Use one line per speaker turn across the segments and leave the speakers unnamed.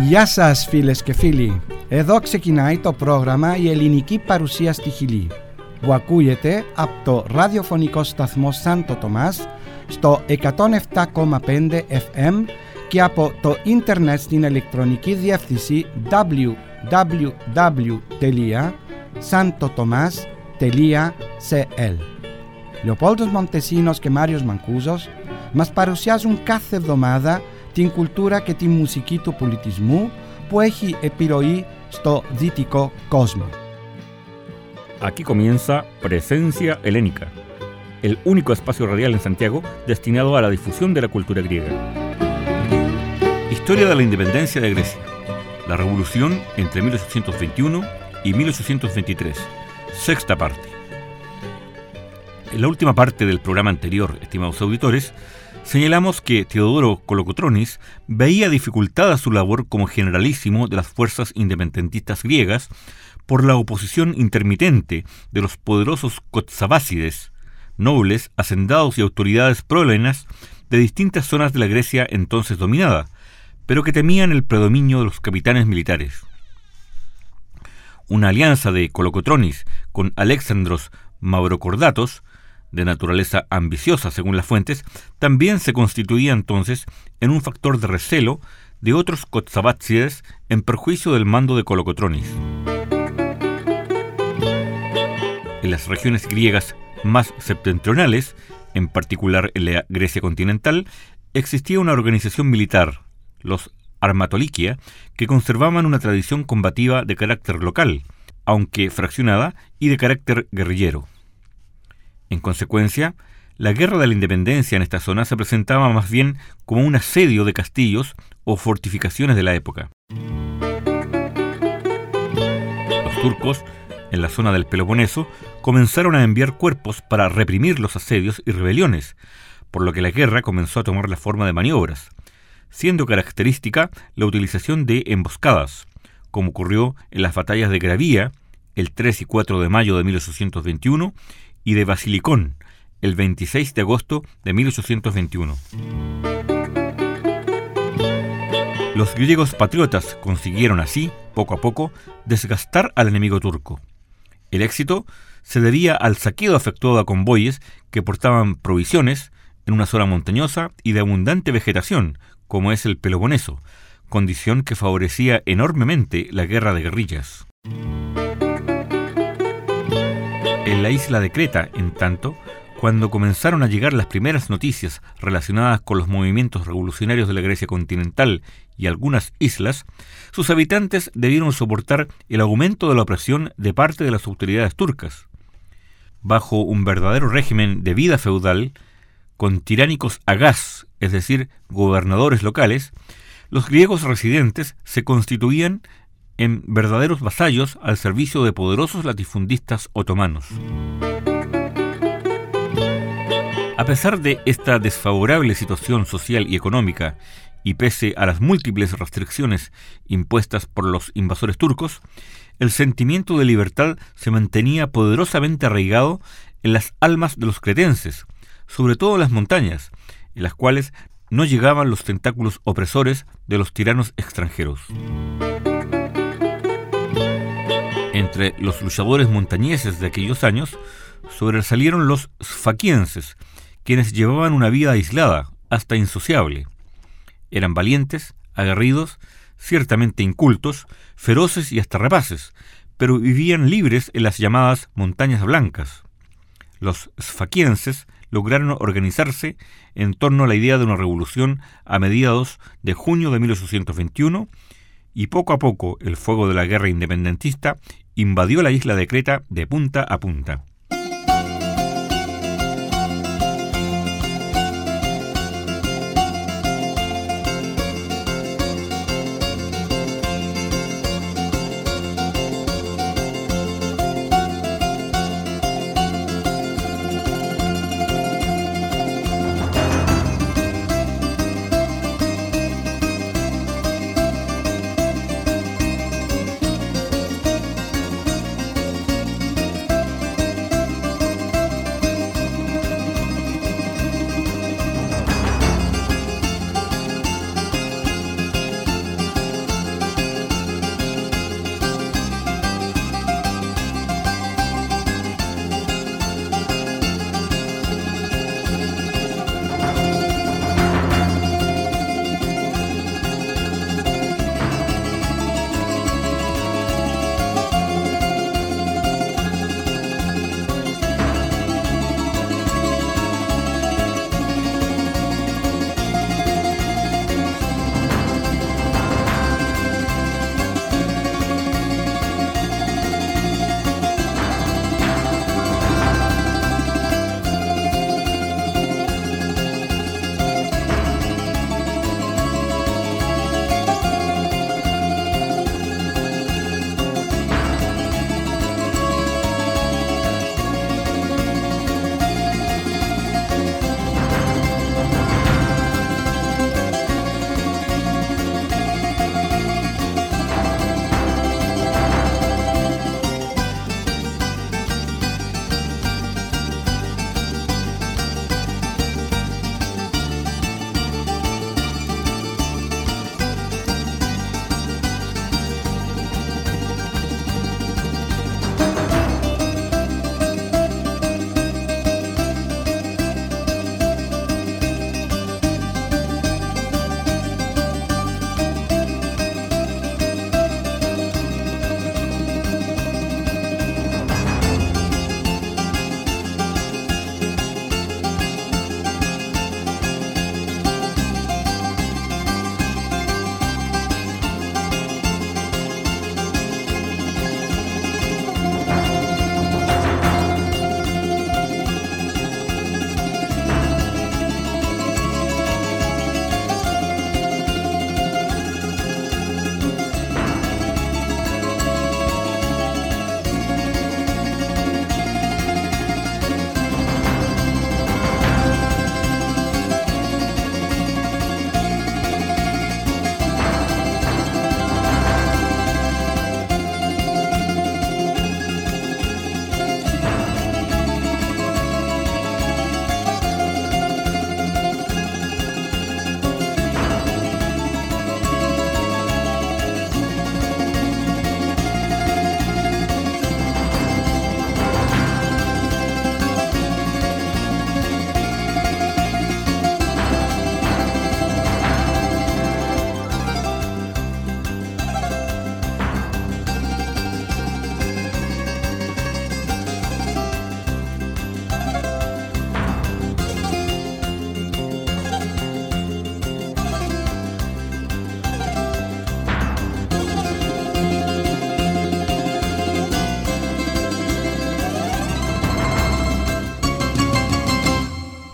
Γεια σας φίλες και φίλοι. Εδώ ξεκινάει το πρόγραμμα «Η ελληνική παρουσία στη Χιλή» που ακούγεται από το ραδιοφωνικό σταθμό Σάντο Τομάς στο 107,5 FM και από το ίντερνετ στην ηλεκτρονική διεύθυνση www.santotomas.cl. Λεοπόλδος Μοντεσίνος και Μάριος Μανκούζος μας παρουσιάζουν κάθε εβδομάδα την κουλτούρα και τη μουσική του πολιτισμού που έχει επιρροή στο δυτικό κόσμο.
Aquí comienza Presencia Helénica, el único espacio radial en Santiago destinado a la difusión de la cultura griega. Historia de la independencia de Grecia, la revolución entre 1821 y 1823, sexta parte. En la última parte del programa anterior, estimados auditores, señalamos que Teodoro Kolokotronis veía dificultada su labor como generalísimo de las fuerzas independentistas griegas por la oposición intermitente de los poderosos kotsabásides, nobles, hacendados y autoridades prólenas de distintas zonas de la Grecia entonces dominada, pero que temían el predominio de los capitanes militares. Una alianza de Kolokotronis con Alexandros Mavrokordatos, de naturaleza ambiciosa según las fuentes, también se constituía entonces en un factor de recelo de otros kotsabátsides en perjuicio del mando de Kolokotronis. En las regiones griegas más septentrionales, en particular en la Grecia continental, existía una organización militar, los Armatolikia, que conservaban una tradición combativa de carácter local, aunque fraccionada, y de carácter guerrillero. En consecuencia, la guerra de la independencia en esta zona se presentaba más bien como un asedio de castillos o fortificaciones de la época. Los turcos, en la zona del Peloponeso, comenzaron a enviar cuerpos para reprimir los asedios y rebeliones, por lo que la guerra comenzó a tomar la forma de maniobras, siendo característica la utilización de emboscadas, como ocurrió en las batallas de Gravía, el 3 y 4 de mayo de 1821, y de Basilicón, el 26 de agosto de 1821. Los griegos patriotas consiguieron así, poco a poco, desgastar al enemigo turco. El éxito se debía al saqueo efectuado a convoyes que portaban provisiones en una zona montañosa y de abundante vegetación, como es el Peloponeso, condición que favorecía enormemente la guerra de guerrillas. En la isla de Creta, en tanto, cuando comenzaron a llegar las primeras noticias relacionadas con los movimientos revolucionarios de la Grecia continental y algunas islas, sus habitantes debieron soportar el aumento de la opresión de parte de las autoridades turcas. Bajo un verdadero régimen de vida feudal, con tiránicos agás, es decir, gobernadores locales, los griegos residentes se constituían en verdaderos vasallos al servicio de poderosos latifundistas otomanos. A pesar de esta desfavorable situación social y económica, y pese a las múltiples restricciones impuestas por los invasores turcos, el sentimiento de libertad se mantenía poderosamente arraigado en las almas de los cretenses, sobre todo en las montañas, en las cuales no llegaban los tentáculos opresores de los tiranos extranjeros. Entre los luchadores montañeses de aquellos años sobresalieron los sfaquienses, quienes llevaban una vida aislada, hasta insociable. Eran valientes, aguerridos, ciertamente incultos, feroces y hasta rapaces, pero vivían libres en las llamadas montañas blancas. Los sfaquienses lograron organizarse en torno a la idea de una revolución a mediados de junio de 1821, y poco a poco el fuego de la guerra independentista invadió la isla de Creta de punta a punta.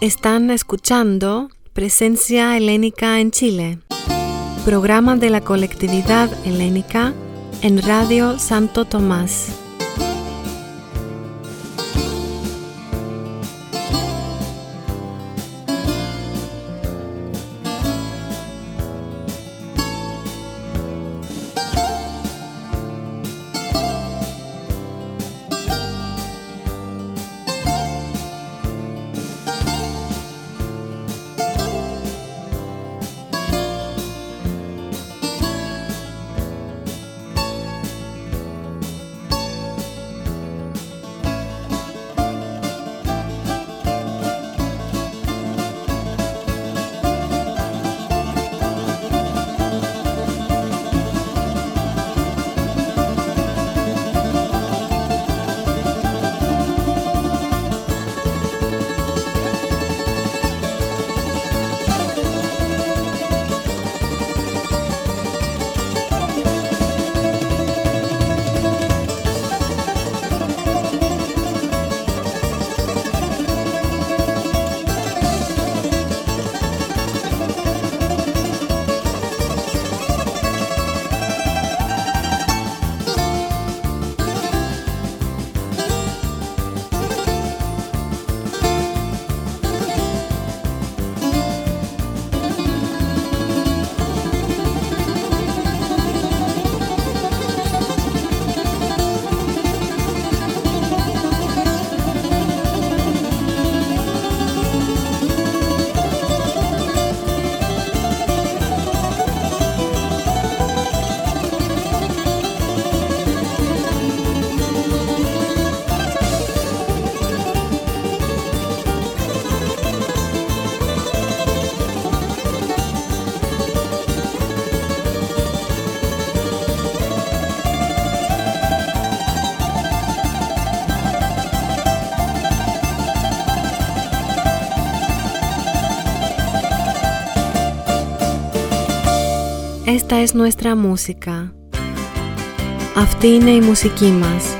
Están escuchando Presencia Helénica en Chile, programa de la colectividad helénica en Radio Santo Tomás. Esta es nuestra música. Αυτή είναι η μουσική μας.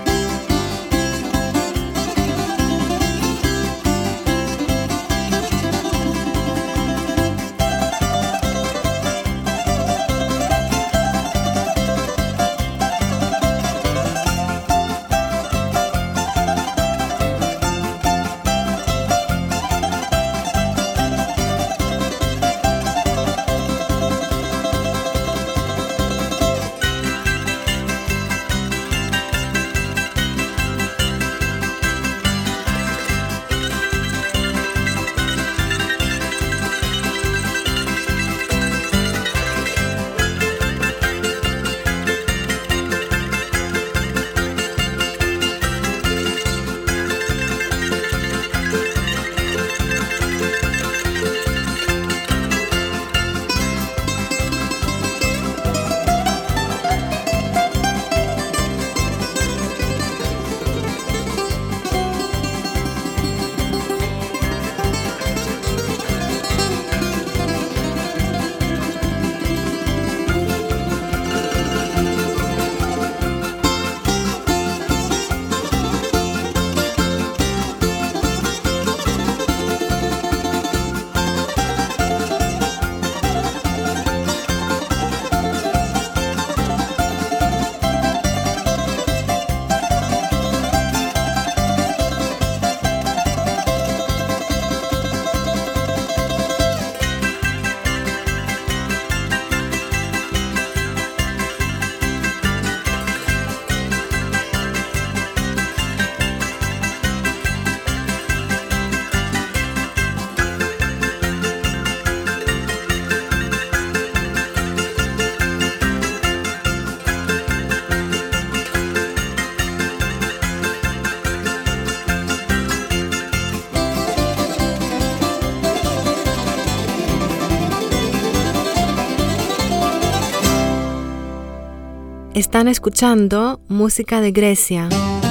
Están escuchando música de Grecia.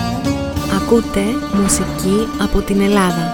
Ακούτε μουσική από την Ελλάδα.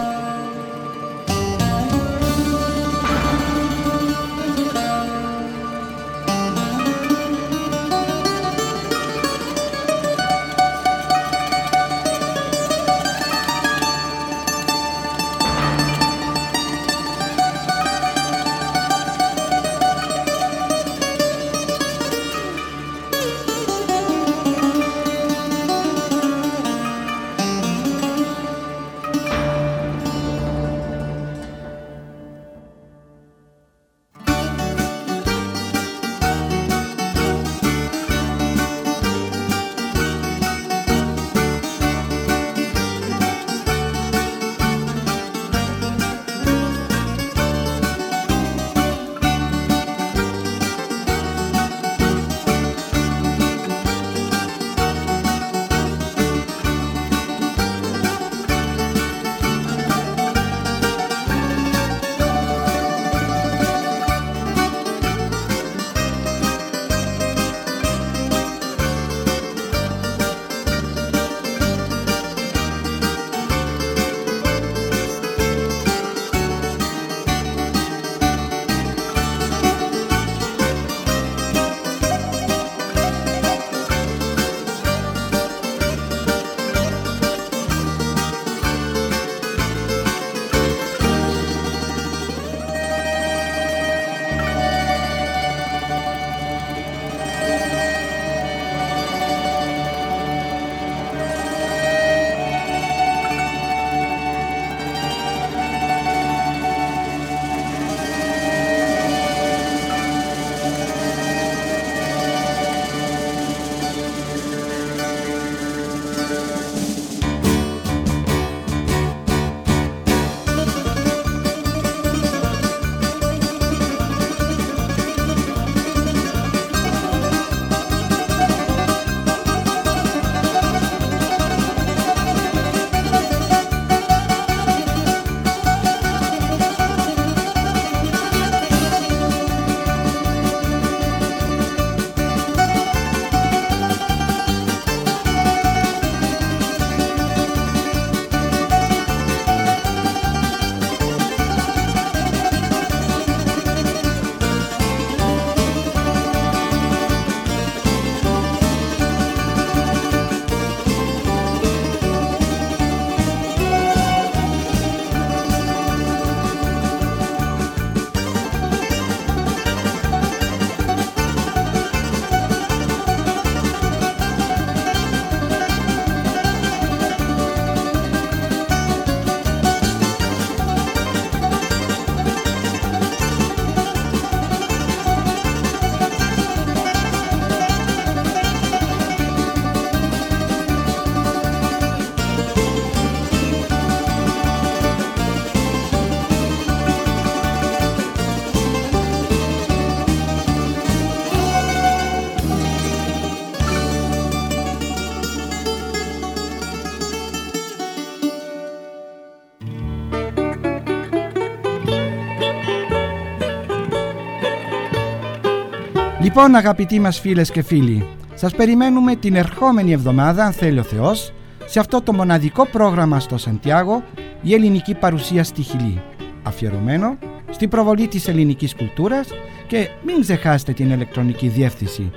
Λοιπόν, αγαπητοί μας φίλες και φίλοι, σας περιμένουμε την ερχόμενη εβδομάδα, αν θέλει ο Θεός, σε αυτό το μοναδικό πρόγραμμα στο Σαντιάγο, η ελληνική παρουσία στη Χιλή, αφιερωμένο στην προβολή της ελληνικής κουλτούρας, και μην ξεχάσετε την ηλεκτρονική διεύθυνση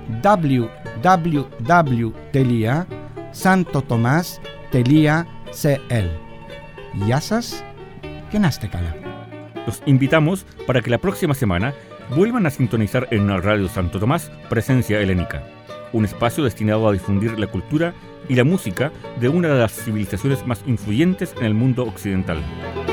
www.santotomas.cl. Γεια σας και να είστε καλά.
Los invitamos para que la próxima semana vuelvan a sintonizar en Radio Santo Tomás Presencia Helénica, un espacio destinado a difundir la cultura y la música de una de las civilizaciones más influyentes en el mundo occidental.